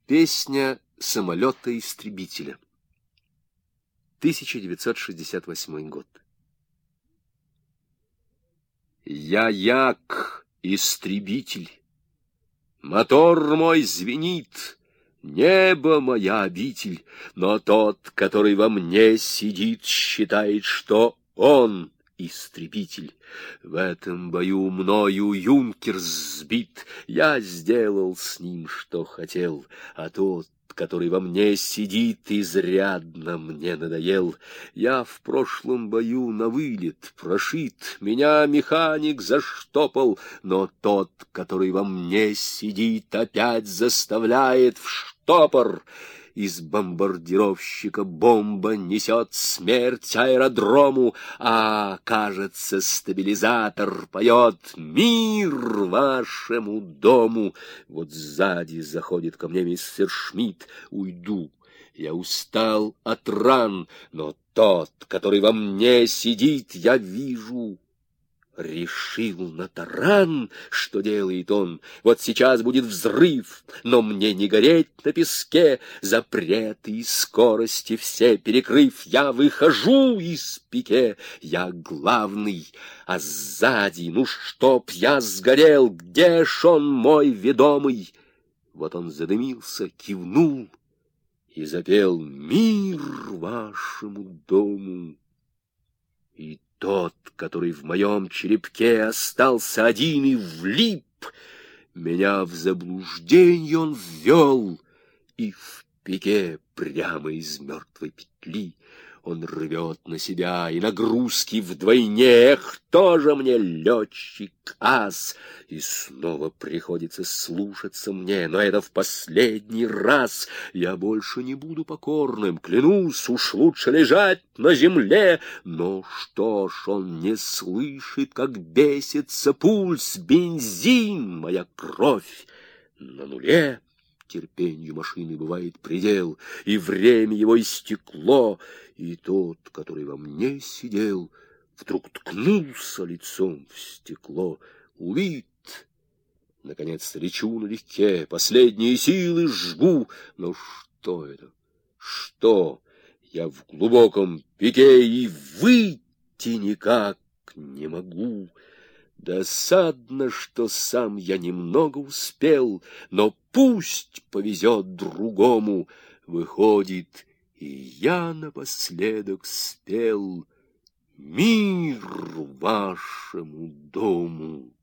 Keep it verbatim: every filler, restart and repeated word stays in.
Песня самолета-истребителя. тысяча девятьсот шестьдесят восьмой год. Я як истребитель, мотор мой звенит, небо моя обитель, но тот, который во мне сидит, считает, что он истребитель. В этом бою мною юнкер сбит, я сделал с ним, что хотел, а тот, который во мне сидит, изрядно мне надоел. Я в прошлом бою на вылет прошит, меня механик заштопал, но тот, который во мне сидит, опять заставляет в штопор. Из бомбардировщика бомба несет смерть аэродрому, а, кажется, стабилизатор поет «Мир вашему дому». Вот сзади заходит ко мне мистер Шмидт. Уйду, я устал от ран, но тот, который во мне сидит, я вижу, решил на таран. Что делает он? Вот сейчас будет взрыв, но мне не гореть на песке. Запреты и скорости все перекрыв, я выхожу из пике. Я главный, а сзади, ну чтоб я сгорел, где ж он, мой ведомый? Вот он задымился, кивнул и запел «Мир вашему дому». И тот, который в моем черепке остался один и влип, меня в заблужденье он ввел, и в пике прямо из мертвой петли он рвет на себя и нагрузки вдвойне. Эх, тоже мне летчик-ас! И снова приходится слушаться мне, но это в последний раз. Я больше не буду покорным, клянусь, уж лучше лежать на земле. Но что ж он не слышит, как бесится пульс, бензин, моя кровь на нуле? Терпенью машины бывает предел, и время его истекло, и тот, который во мне сидел, вдруг ткнулся лицом в стекло. Убит! Наконец-то лечу налегке, последние силы жгу. Но что это? Что? Я в глубоком пике и выйти никак не могу. Досадно, что сам я немного успел, но пусть повезет другому. Выходит, и я напоследок спел «Мир вашему дому».